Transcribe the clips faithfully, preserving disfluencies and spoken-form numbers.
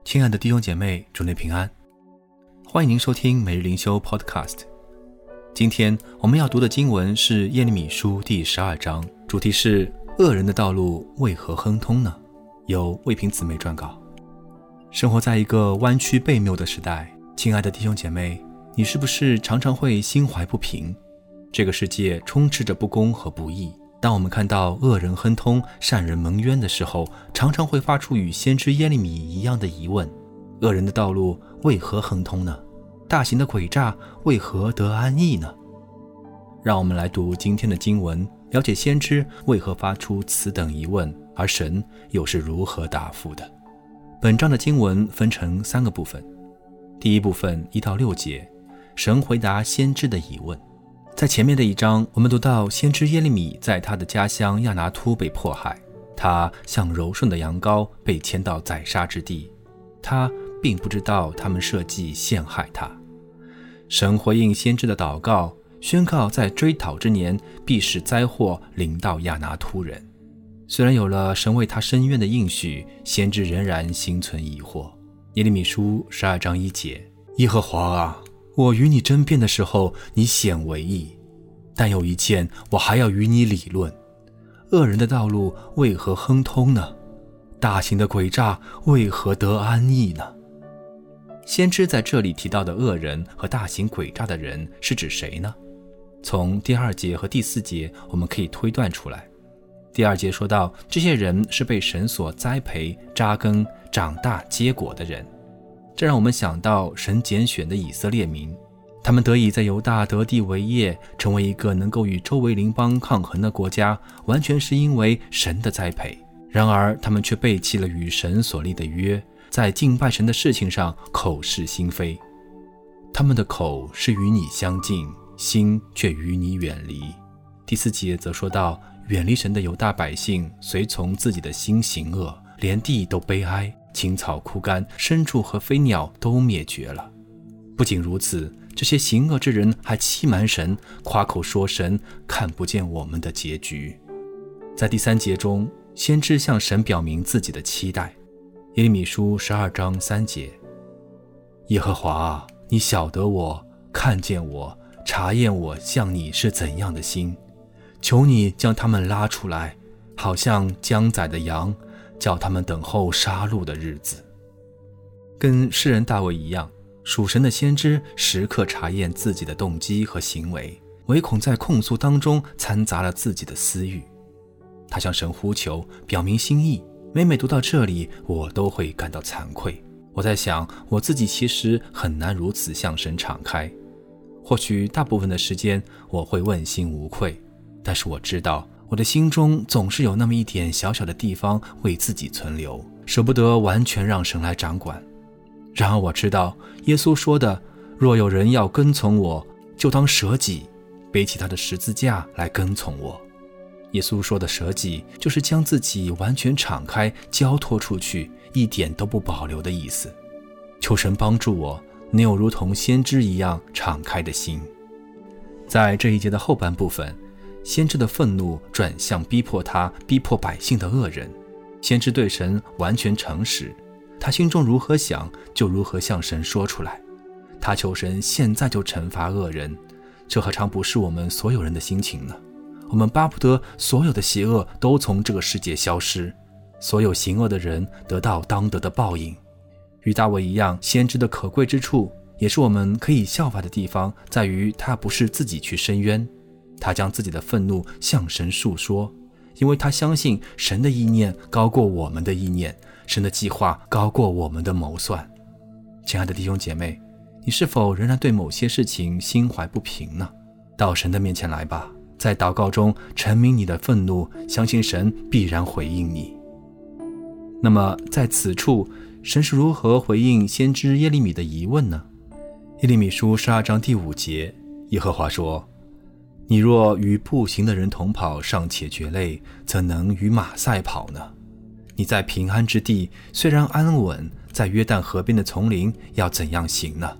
亲爱的弟兄姐妹，主内平安，欢迎您收听每日灵修 Podcast。 今天我们要读的经文是耶利米书第十二章，主题是恶人的道路为何亨通呢？由魏平姊妹撰稿。生活在一个弯曲悖谬的时代，亲爱的弟兄姐妹，你是不是常常会心怀不平？这个世界充斥着不公和不义，当我们看到恶人亨通，善人蒙冤的时候，常常会发出与先知耶利米一样的疑问：恶人的道路为何亨通呢？大型的诡诈为何得安逸呢？让我们来读今天的经文，了解先知为何发出此等疑问，而神又是如何答复的。本章的经文分成三个部分。第一部分一到六节，神回答先知的疑问。在前面的一章，我们读到先知耶利米在他的家乡亚拿突被迫害，他像柔顺的羊羔被牵到宰杀之地，他并不知道他们设计陷害他。神回应先知的祷告，宣告在追讨之年必使灾祸临到亚拿突人。虽然有了神为他伸冤的应许，先知仍然心存疑惑。耶利米书十二章一节，耶和华啊，我与你争辩的时候，你显为义，但有一件我还要与你理论：恶人的道路为何亨通呢？大型的诡诈为何得安逸呢？先知在这里提到的恶人和大型诡诈的人是指谁呢？从第二节和第四节我们可以推断出来。第二节说到，这些人是被神所栽培、扎根、长大、结果的人。这让我们想到神拣选的以色列民，他们得以在犹大得地为业，成为一个能够与周围邻邦抗衡的国家，完全是因为神的栽培。然而他们却背弃了与神所立的约，在敬拜神的事情上口是心非。他们的口是与你相近，心却与你远离。第四节则说到，远离神的犹大百姓随从自己的心行恶，连地都悲哀，青草枯干，牲畜和飞鸟都灭绝了。不仅如此，这些行恶之人还欺瞒神，夸口说神看不见我们的结局。在第三节中，先知向神表明自己的期待。耶利米书十二章三节，耶和华啊，你晓得我，看见我，察验我向你是怎样的心，求你将他们拉出来，好像将宰的羊，叫他们等候杀戮的日子。跟诗人大卫一样，属神的先知时刻察验自己的动机和行为，唯恐在控诉当中掺杂了自己的私欲。他向神呼求，表明心意。每每读到这里，我都会感到惭愧。我在想，我自己其实很难如此向神敞开。或许大部分的时间我会问心无愧，但是我知道我的心中总是有那么一点小小的地方为自己存留，舍不得完全让神来掌管。然而我知道耶稣说的，若有人要跟从我，就当舍己，背起他的十字架来跟从我。耶稣说的舍己，就是将自己完全敞开，交托出去，一点都不保留的意思。求神帮助我能有如同先知一样敞开的心。在这一节的后半部分，先知的愤怒转向逼迫他、逼迫百姓的恶人。先知对神完全诚实，他心中如何想，就如何向神说出来。他求神现在就惩罚恶人，这何尝不是我们所有人的心情呢？我们巴不得所有的邪恶都从这个世界消失，所有行恶的人得到当得的报应。与大卫一样，先知的可贵之处，也是我们可以效法的地方，在于他不是自己去申冤，他将自己的愤怒向神述说，因为他相信神的意念高过我们的意念，神的计划高过我们的谋算。亲爱的弟兄姐妹，你是否仍然对某些事情心怀不平呢？到神的面前来吧，在祷告中陈明你的愤怒，相信神必然回应你。那么在此处，神是如何回应先知耶利米的疑问呢？耶利米书十二章第五节，耶和华说，你若与步行的人同跑，尚且觉累，怎能与马赛跑呢？你在平安之地虽然安稳，在约旦河边的丛林要怎样行呢？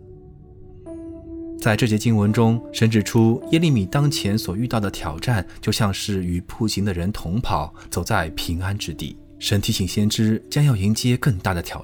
在这节经文中，神指出耶利米当前所遇到的挑战，就像是与步行的人同跑，走在平安之地。神提醒先知将要迎接更大的挑战，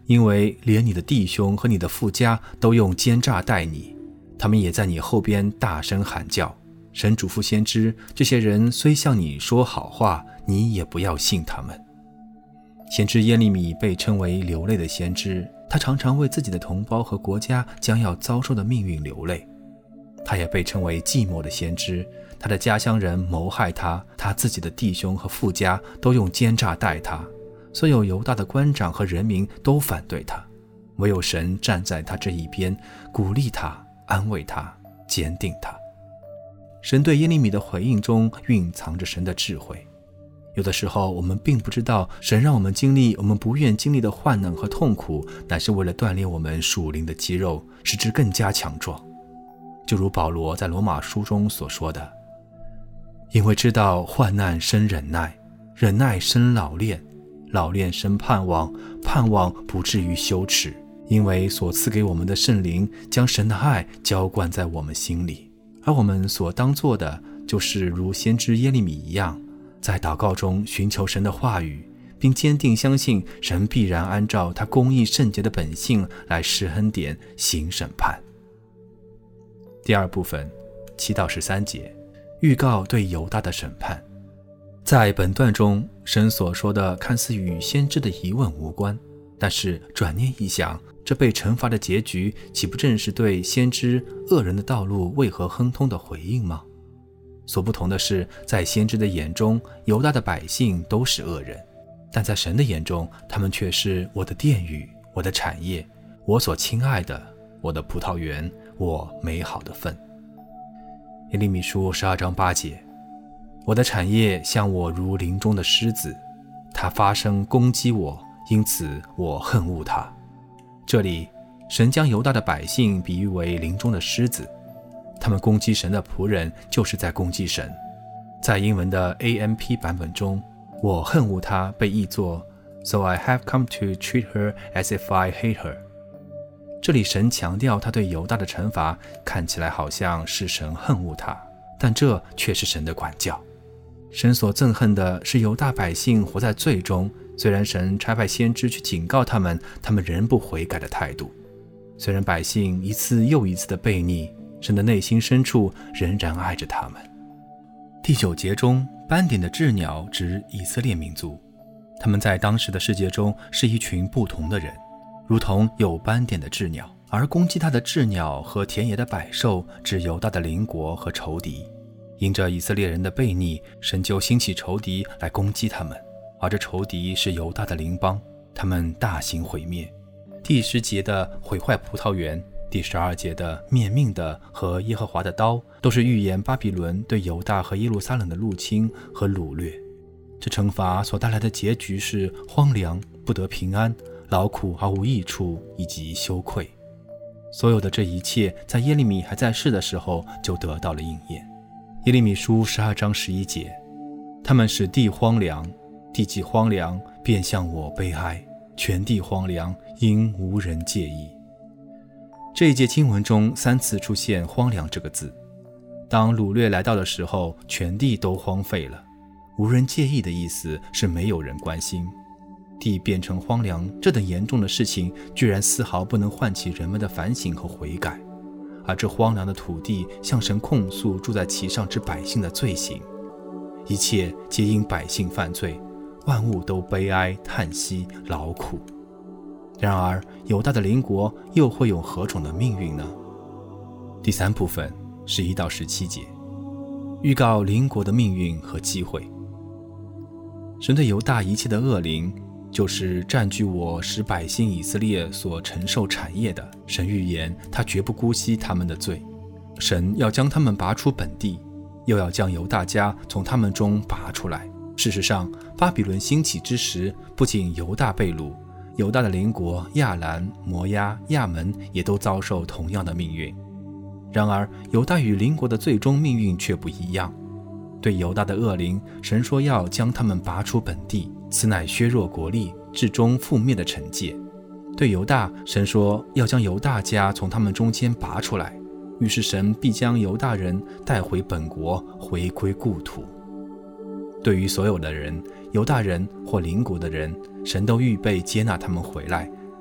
因为连你的弟兄和你的父家都用奸诈待你，他们也在你后边大声喊叫。神嘱咐先知，这些人虽向你说好话，你也不要信他们。先知耶利米被称为流泪的先知，他常常为自己的同胞和国家将要遭受的命运流泪。他也被称为寂寞的先知，他的家乡人谋害他，他自己的弟兄和父家都用奸诈待他，所有犹大的官长和人民都反对他，唯有神站在他这一边，鼓励他，安慰他，坚定他。神对耶利米的回应中蕴藏着神的智慧。有的时候我们并不知道，神让我们经历我们不愿经历的患难和痛苦，乃是为了锻炼我们属灵的肌肉，使之更加强壮。就如保罗在罗马书中所说的，因为知道患难生忍耐，忍耐生老练，老练生盼望，盼望不至于羞耻，因为所赐给我们的圣灵将神的爱浇灌在我们心里。而我们所当做的，就是如先知耶利米一样，在祷告中寻求神的话语，并坚定相信神必然按照他公义圣洁的本性来施恩典行审判。第二部分七到十三节，预告对犹大的审判。在本段中，神所说的看似与先知的疑问无关，但是转念一想，这被惩罚的结局岂不正是对先知恶人的道路为何亨通的回应吗？所不同的是，在先知的眼中，犹大的百姓都是恶人，但在神的眼中，他们却是我的殿宇，我的产业，我所亲爱的，我的葡萄园，我美好的份。耶利米书十二章八节，我的产业像我如林中的狮子，它发声攻击我，因此我恨恶它。这里神将犹大的百姓比喻为林中的狮子，他们攻击神的仆人，就是在攻击神。在英文的 A M P 版本中，我恨恶她被译作 So I have come to treat her as if I hate her。 这里神强调他对犹大的惩罚看起来好像是神恨恶他，但这却是神的管教。神所憎恨的是犹大百姓活在罪中，虽然神差派先知去警告他们，他们仍不悔改的态度。虽然百姓一次又一次的悖逆，神的内心深处仍然爱着他们。第九节中，斑点的鸷鸟指以色列民族，他们在当时的世界中是一群不同的人，如同有斑点的鸷鸟，而攻击他的鸷鸟和田野的百兽指犹大的邻国和仇敌。因着以色列人的悖逆，神就兴起仇敌来攻击他们，而这仇敌是犹大的邻邦，他们大行毁灭。第十节的毁坏葡萄园，第十二节的灭命的和耶和华的刀，都是预言巴比伦对犹大和耶路撒冷的入侵和掳掠。这惩罚所带来的结局是荒凉，不得平安，劳苦而无益处，以及羞愧。所有的这一切在耶利米还在世的时候就得到了应验。耶利米书十二章十一节，他们使地荒凉，地既荒凉，便向我悲哀，全地荒凉，因无人介意。这一节经文中三次出现荒凉这个字。当掳掠来到的时候，全地都荒废了。无人介意的意思是没有人关心。地变成荒凉，这等严重的事情居然丝毫不能唤起人们的反省和悔改，而这荒凉的土地向神控诉住在其上之百姓的罪行，一切皆因百姓犯罪，万物都悲哀叹息劳苦。然而犹大的邻国又会有何种的命运呢？第三部分十一到十七节，预告邻国的命运和机会。神对犹大一切的恶灵，就是占据我使百姓以色列所承受产业的，神预言他绝不姑息他们的罪。神要将他们拔出本地，又要将犹大家从他们中拔出来。事实上，巴比伦兴起之时，不仅犹大被掳，犹大的邻国亚兰、摩押、亚门也都遭受同样的命运。然而犹大与邻国的最终命运却不一样。对犹大的恶灵，神说要将他们拔出本地，此乃削弱国力、至终覆灭的惩戒。对犹大，神说要将犹大家从他们中间拔出来，于是神必将犹大人带回本国，回归故土。对于所有的人，犹大人或邻国的人，神都预备接纳他们回来，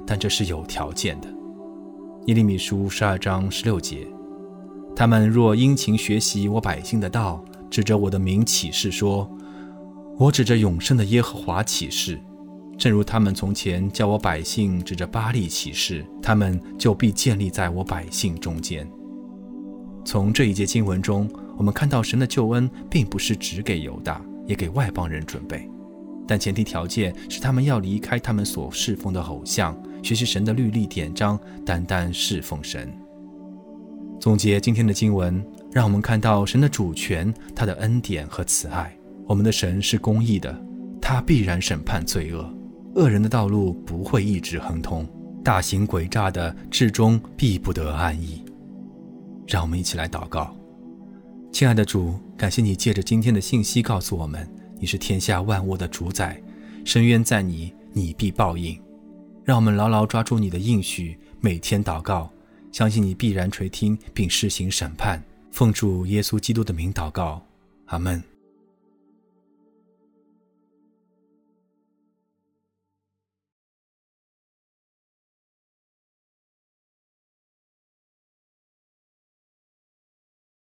但这是有条件的。耶利米书十二章十六节，他们若殷勤学习我百姓的道，指着我的名起誓说，我指着永生的耶和华起誓，正如他们从前叫我百姓指着巴力起誓，他们就必建立在我百姓中间。从这一节经文中，我们看到神的救恩并不是只给犹大，也给外邦人准备，但前提条件是他们要离开他们所侍奉的偶像，学习神的律例典章，单单侍奉神。总结今天的经文，让我们看到神的主权，他的恩典和慈爱。我们的神是公义的，他必然审判罪恶，恶人的道路不会一直亨通，大行诡诈的至终必不得安逸。让我们一起来祷告。亲爱的主，感谢你借着今天的信息告诉我们，你是天下万物的主宰，深渊在你，你必报应。让我们牢牢抓住你的应许，每天祷告，相信你必然垂听并施行审判。奉主耶稣基督的名祷告，阿们。